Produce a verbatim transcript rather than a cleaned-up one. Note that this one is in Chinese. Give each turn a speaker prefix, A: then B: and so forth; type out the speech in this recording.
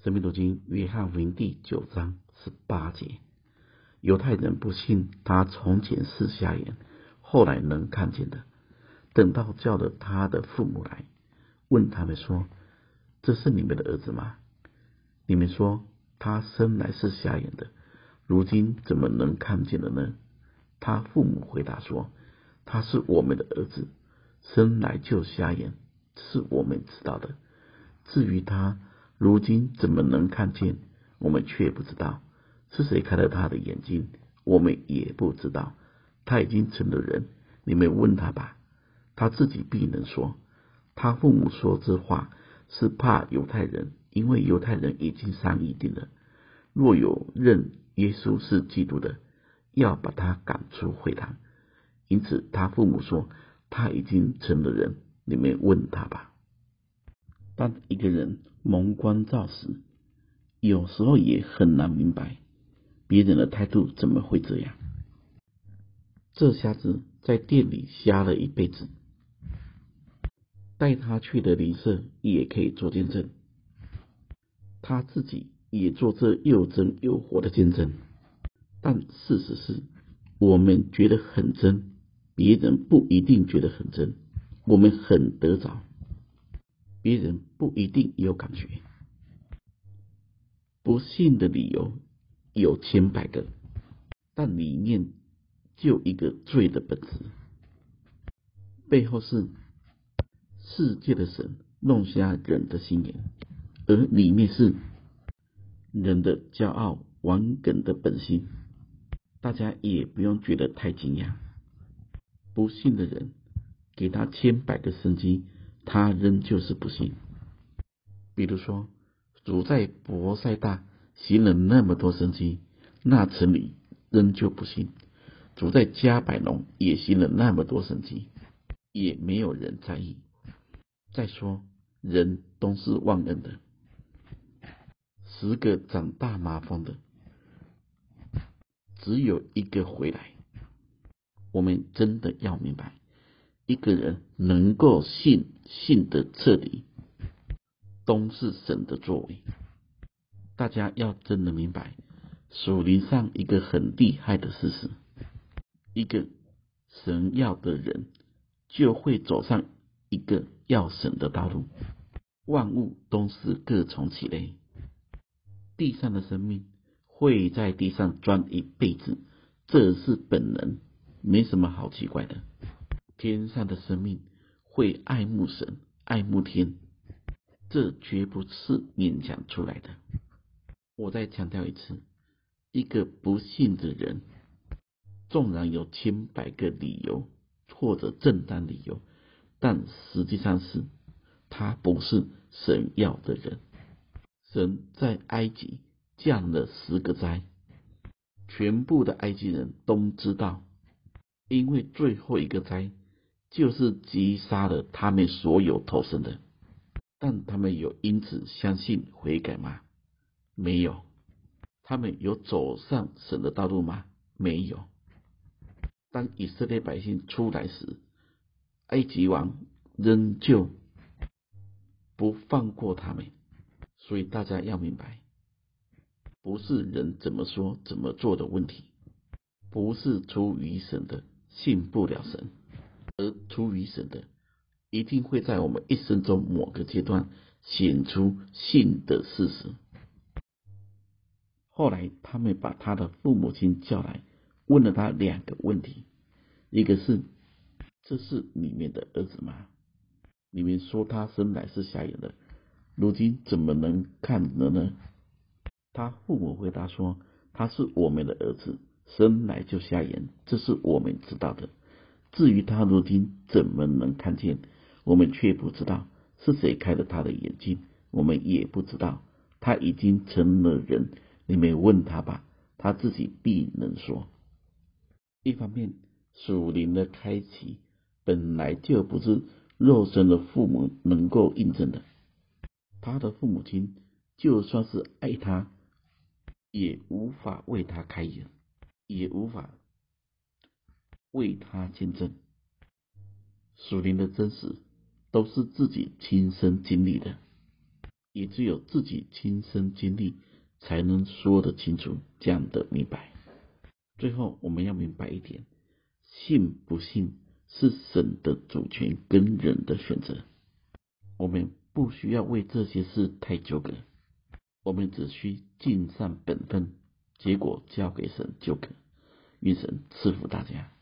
A: 生命读经约翰福音第九章十八节，犹太人不信他从前是瞎眼，后来能看见的。等到叫了他的父母来，问他们说：这是你们的儿子吗？你们说他生来是瞎眼的，如今怎么能看见了呢？他父母回答说：他是我们的儿子，生来就瞎眼，是我们知道的。至于他如今怎么能看见，我们却不知道。是谁开了他的眼睛，我们也不知道。他已经成了人，你们问他吧，他自己必能说。他父母说这话是怕犹太人，因为犹太人已经商议定了，若有认耶稣是基督的，要把他赶出会堂。因此他父母说，他已经成了人，你们问他吧。当一个人蒙光照时，有时候也很难明白别人的态度怎么会这样。这瞎子在店里瞎了一辈子，带他去的邻舍也可以做见证，他自己也做这又真又活的见证。但事实是，我们觉得很真，别人不一定觉得很真。我们很得着，别人不一定有感觉。不信的理由有千百个，但里面就一个罪的本质，背后是世界的神弄瞎人的心眼，而里面是人的骄傲顽梗的本性。大家也不用觉得太惊讶，不信的人给他千百个神迹，他仍旧是不信。比如说，主在伯赛大行了那么多神迹，那城里仍旧不信。主在加百农也行了那么多神迹，也没有人在意。再说，人都是忘恩的，十个长大麻风的，只有一个回来。我们真的要明白，一个人能够信信得彻底，都是神的作为。大家要真的明白属灵上一个很厉害的事实，一个神要的人就会走上一个要神的道路。万物都是各从其类，地上的生命会在地上钻一辈子，这是本能，没什么好奇怪的。天上的生命会爱慕神爱慕天，这绝不是勉强出来的。我再强调一次，一个不信的人，纵然有千百个理由或者正当理由，但实际上是他不是神要的人。神在埃及降了十个灾，全部的埃及人都知道，因为最后一个灾就是击杀了他们所有投生的。但他们有因此相信悔改吗？没有。他们有走上神的道路吗？没有。当以色列百姓出来时，埃及王仍旧不放过他们。所以大家要明白，不是人怎么说怎么做的问题，不是出于神的信不了神，而出于神的一定会在我们一生中某个阶段显出信的事实。后来他们把他的父母亲叫来，问了他两个问题，一个是：这是你们的儿子吗？你们说他生来是瞎眼的，如今怎么能看了呢？他父母回答说：他是我们的儿子，生来就瞎眼，这是我们知道的。至于他如今怎么能看见，我们却不知道。是谁开了他的眼睛，我们也不知道。他已经成了人，你们问他吧，他自己必能说。一方面，属灵的开启本来就不是肉身的父母能够印证的。他的父母亲就算是爱他，也无法为他开眼，也无法为他见证。属灵的真实都是自己亲身经历的。 也只有自己亲身经历，才能说得清楚，讲得明白。最后，我们要明白一点，信不信是神的主权跟人的选择，我们不需要为这些事太纠葛，我们只需尽善本分，结果交给神就可。愿神赐福大家。